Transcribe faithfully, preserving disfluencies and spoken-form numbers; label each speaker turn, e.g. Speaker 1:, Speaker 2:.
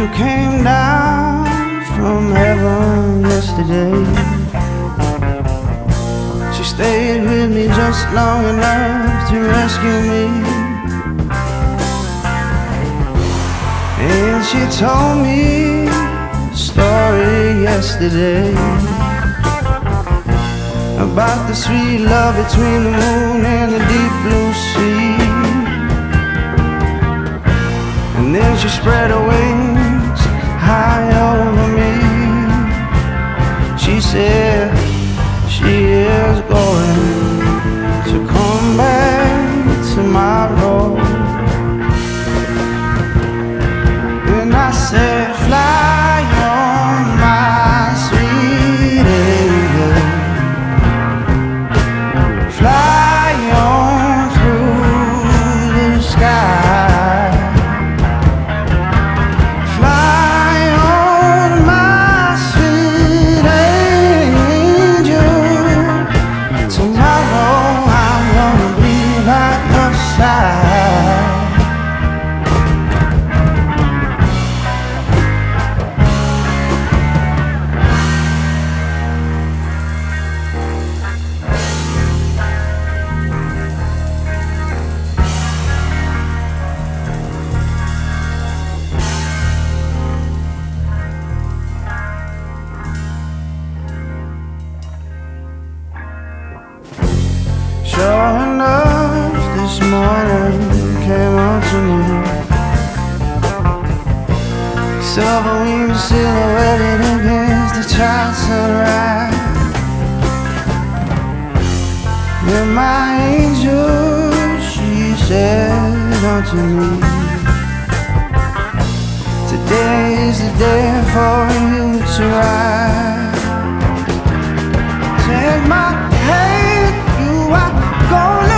Speaker 1: angel came down from heaven yesterday. She stayed with me just long enough to rescue me, and she told me a story yesterday about the sweet love between the moon and the deep blue sea. And then she spread her wings high over me. She said she is going to come back tomorrow. And I said, fly on my sweet angel, fly on through the sky, fly on my sweet angel. Tomorrow I'm gonna be by your side. Sure enough, this morning came up to me, silver wings silhouetted against the child sunrise. You're my angel, she said unto me. Today is the day for you to rise. Take my hand, you are gonna